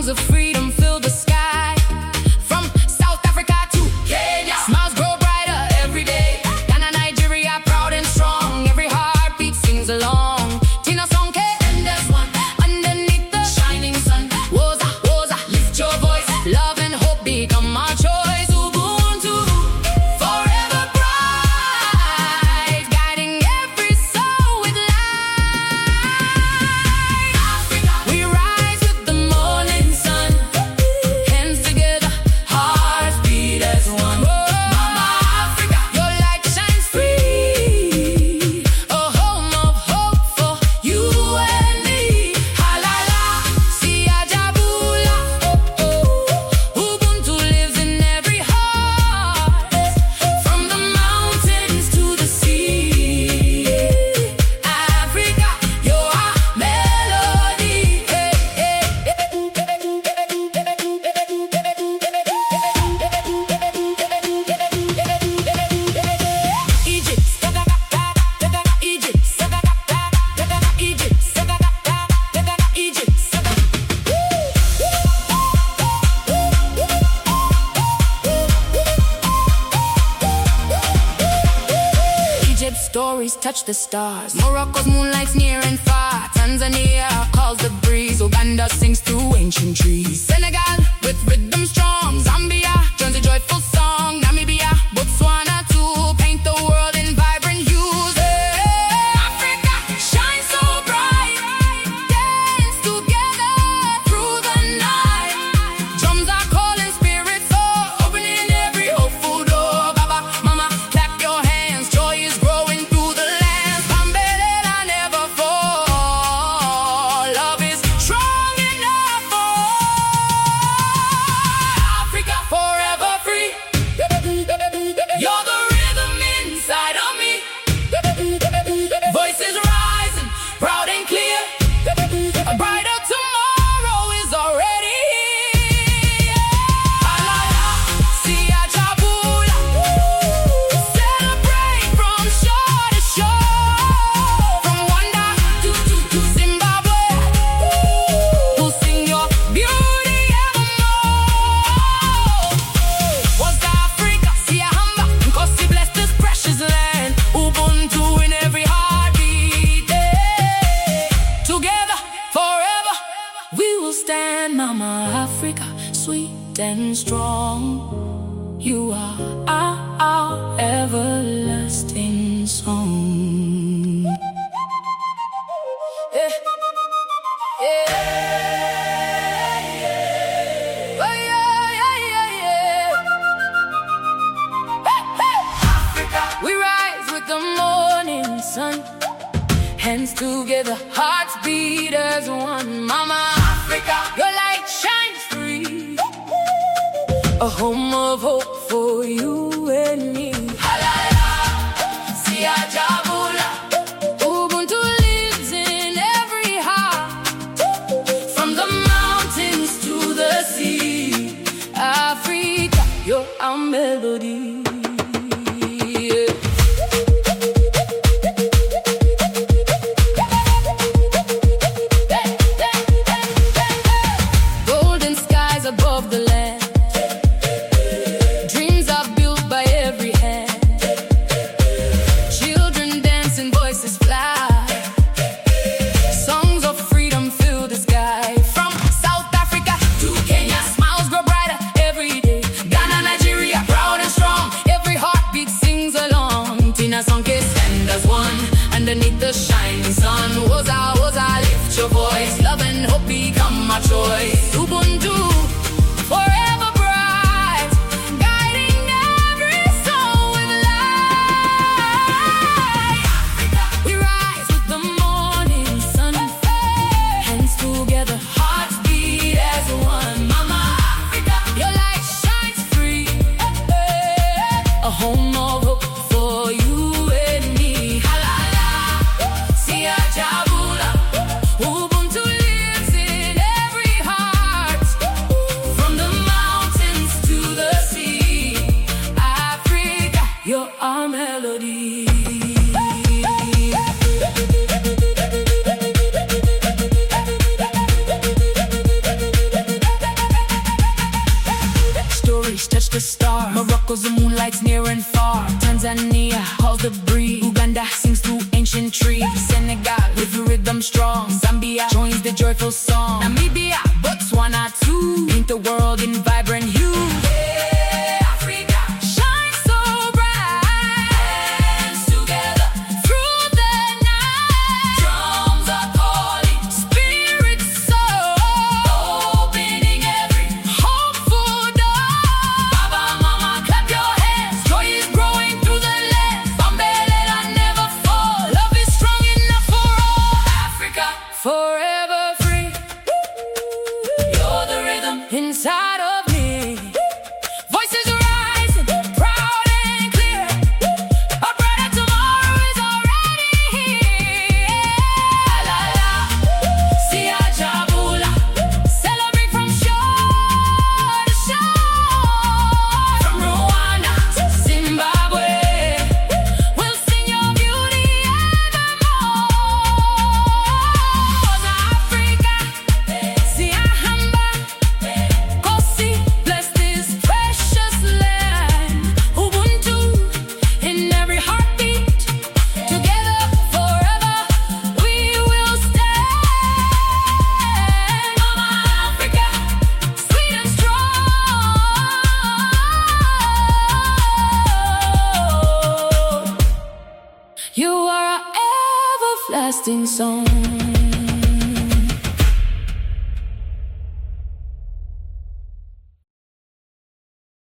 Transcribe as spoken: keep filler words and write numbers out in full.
Songs of freedom fill the sky. From South Africa to Kenya, smiles grow brighter every day. Ghana, Nigeria, proud and strong. Every heartbeat sings along. Tina Sonke, and there's one underneath the shining sun. Woza, woza, lift your voice. Love and hope become our choice. Ubuntu, forever bright, guiding every soul with light. Africa, we rise with the morning sun. Hands together, hearts beat as one. Mama Africa, your light shines free. A home of hope for you and me. Halala, siyajabula. Oh, oh. Ubuntu lives in every heart. From the mountains to the sea. Africa, you're our melody. Hey, hey, Egypt, Egypt, Egypt, Egypt. Egypt's stories touch the stars. Morocco's moonlight's near and far. Tanzania calls the breeze. Uganda sings through ancient trees. Senegal with rhythm strong. Zambia joins a joyful song. Namibia, Botswana too paint the world in vibrant hues. Hey, Africa shines so bright. Dance together through the night. Drums are calling, spirits soar, opening every hopeful door. Baba, mama, clap your hands. Joy is growing through the lands. Bambelela never fall. Love is strong enough for Africa, forever free. You're the rhythm inside of me. Voices rising, proud and clear. A brighter tomorrow is already here. Halala, siyajabula. Celebrate from shore to shore. From Rwanda to, to, to Zimbabwe. We'll sing your beauty evermore. Was Africa, Siyahamba, Nkosi bless this precious land. Ubuntu in every heartbeat. eh. Together, forever, we will stand, Mama Africa, sweet and strong. You are our, our everlasting song. Eh, yeah. Oh, yeah, yeah, yeah, yeah. Hey, hey. We rise with the morning sun. Hands together, hearts beat as one. Mama Africa, your light shines free. A home of hope for you and me. Halala, siyajabula. Ubuntu lives in every heart. From the mountains to the sea. Africa, you're our melody. Yeah. Golden skies above the land. Dreams are built by every hand. Children dance and voices fly. Songs of freedom fill the sky. From South Africa to Kenya, smiles grow brighter every day. Ghana, Nigeria, proud and strong. the stars. Morocco's the moonlight's near and far. Tanzania calls the breeze. Uganda sings through ancient trees. Senegal with rhythm strong. Zambia joins the joyful song. Namibia, Botswana too, paint the world in vibrant hues. Yeah, Africa shines so bright. Hands together through the night. Drums are calling, spirits soar, opening every hopeful door. Baba, mama, clap your hands. Joy is growing through the land. Bambelera never fall. Love is strong enough for all. Africa forever free. You're the rhythm inside of me. Voices rising, proud and clear. A brighter tomorrow is already here. La la, Sia Jabula. Celebrate from shore to shore. From Rwanda to Zimbabwe, we'll sing your beauty evermore. Africa, Sia Hamba, Kosi, bless this precious land. Ubuntu in every heartbeat. Together forever we will stand. Mama Africa, sweet and strong. You are our everlasting song.